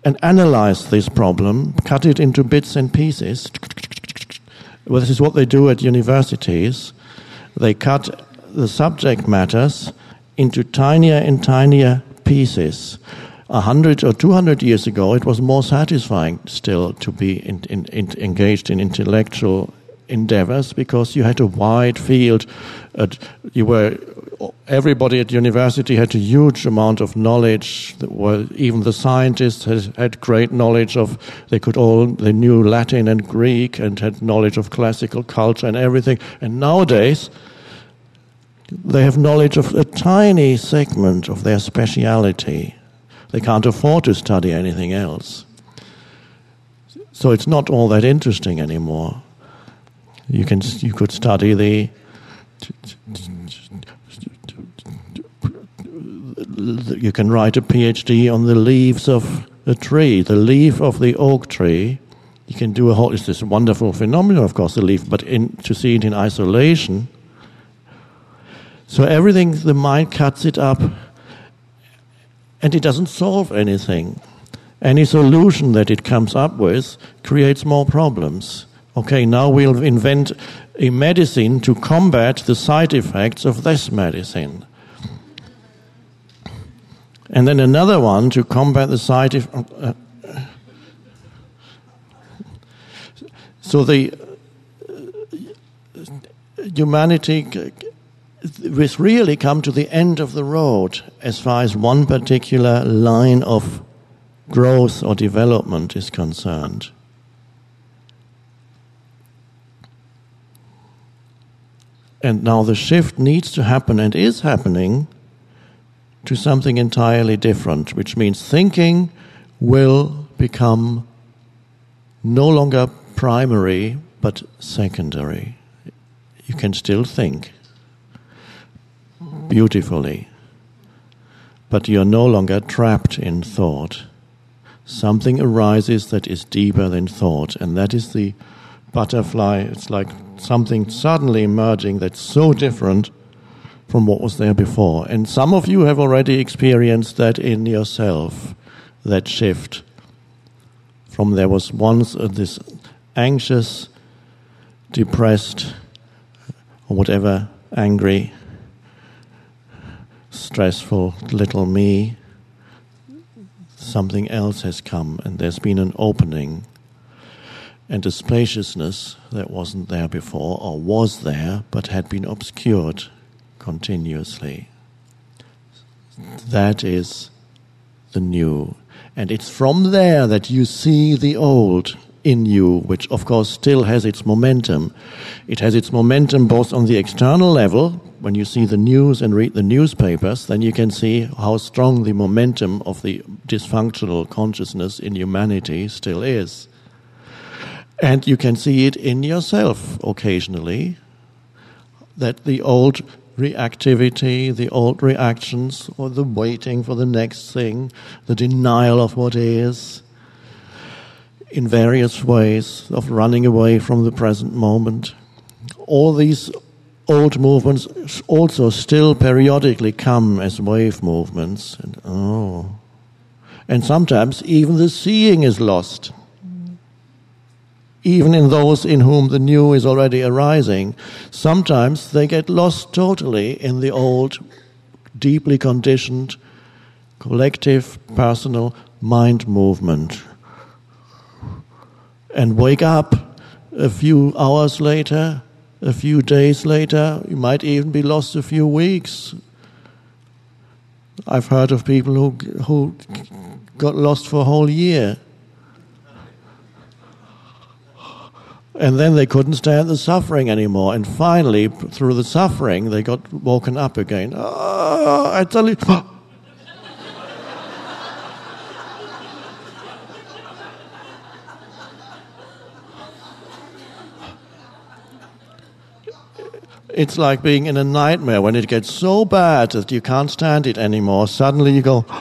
and analyze this problem, cut it into bits and pieces. Well, this is what they do at universities. They cut the subject matters into tinier and tinier pieces. 100 or 200 years ago, it was more satisfying still to be engaged in intellectual endeavors because you had a wide field. Everybody at university had a huge amount of knowledge. Even the scientists had great knowledge they knew Latin and Greek and had knowledge of classical culture and everything. And nowadays, they have knowledge of a tiny segment of their speciality. They can't afford to study anything else. So it's not all that interesting anymore. You could study you can write a PhD on the leaves of a tree, the leaf of the oak tree. You can do it's this wonderful phenomenon, of course, the leaf, but to see it in isolation. So everything, the mind cuts it up, and it doesn't solve anything. Any solution that it comes up with creates more problems. Okay, now we'll invent a medicine to combat the side effects of this medicine. And then another one to combat the side effects. So the humanity has really come to the end of the road as far as one particular line of growth or development is concerned. And now the shift needs to happen and is happening to something entirely different, which means thinking will become no longer primary but secondary. You can still think beautifully, but you're no longer trapped in thought. Something arises that is deeper than thought, and that is the butterfly. It's like something suddenly emerging that's so different from what was there before. And some of you have already experienced that in yourself, that shift from there was once this anxious, depressed, or whatever, angry, stressful little me. Something else has come, and there's been an opening and a spaciousness that wasn't there before, or was there, but had been obscured continuously. That is the new. And it's from there that you see the old in you, which of course still has its momentum. It has its momentum both on the external level. When you see the news and read the newspapers, then you can see how strong the momentum of the dysfunctional consciousness in humanity still is. And you can see it in yourself occasionally, that the old reactivity, the old reactions, or the waiting for the next thing, the denial of what is, in various ways of running away from the present moment. All these old movements also still periodically come as wave movements. And sometimes even the seeing is lost. Even in those in whom the new is already arising, sometimes they get lost totally in the old, deeply conditioned, collective, personal mind movement. And wake up a few hours later, a few days later, you might even be lost a few weeks. I've heard of people who got lost for a whole year. And then they couldn't stand the suffering anymore. And finally, through the suffering, they got woken up again. I tell you. It's like being in a nightmare. When it gets so bad that you can't stand it anymore, suddenly you go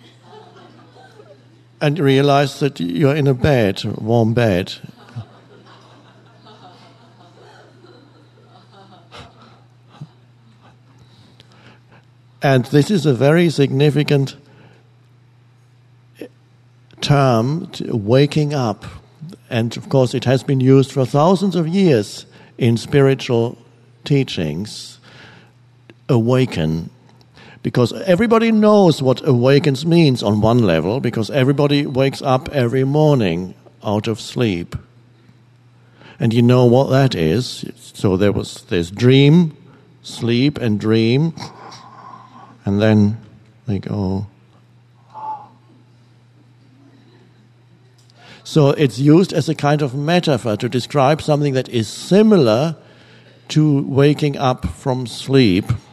and you realize that you're in a bed, a warm bed. And this is a very significant term, waking up. And of course, it has been used for thousands of years in spiritual teachings. Awaken. Because everybody knows what awakens means on one level, because everybody wakes up every morning out of sleep. And you know what that is. So there's dream, sleep, and dream. And then they go. So it's used as a kind of metaphor to describe something that is similar to waking up from sleep.